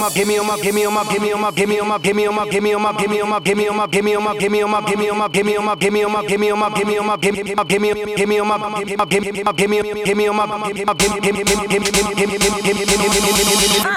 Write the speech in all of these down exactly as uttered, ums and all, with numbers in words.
my, give me on my, give me on my, give me on my, give me on my, give me on my, give me on my, give me on my, give me on my, give me on my, give me on my, give me on my, give me on my, give me on my, give me on my, give me on my, give me on my, give me give me give me on my, give me give me give me give me give me on my, give me give me give me give me give me give me give me give me give me.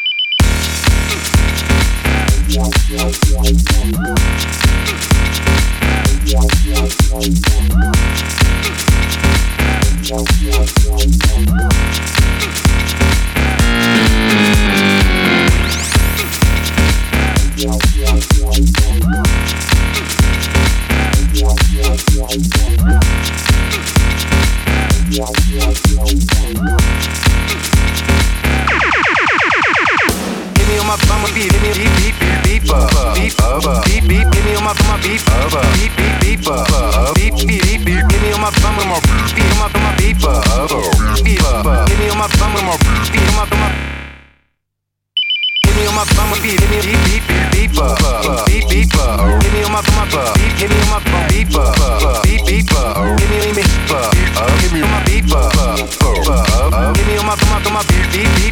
Beep beep beep beep beep beep beep beep beep. Give me on my my beep beep beep beep beep beep beep beep. Give me on my bum with my beep on my my beep beep. Give me on my bum with my beep on my my. Give me on my bum with beep. Give me beep beep beep beep beep beep. Give me on my my beep. Give me on my beep beep beep. Give me me give me on my beep. Give me on my my my beep beep beep.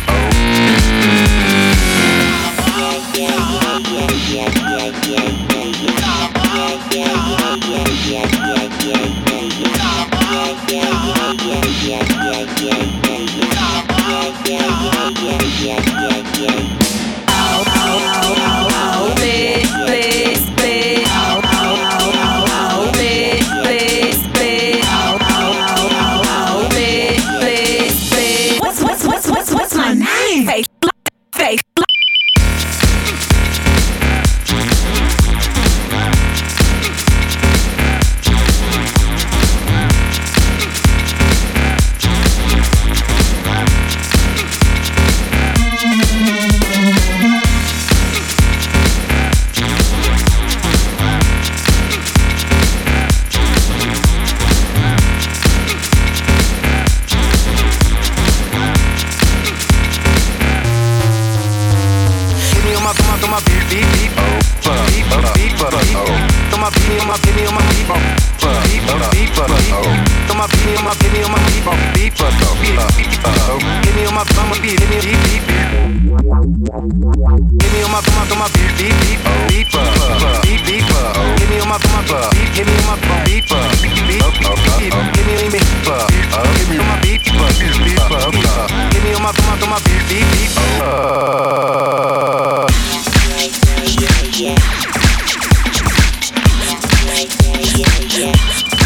What's my name? Face, face. Yeah.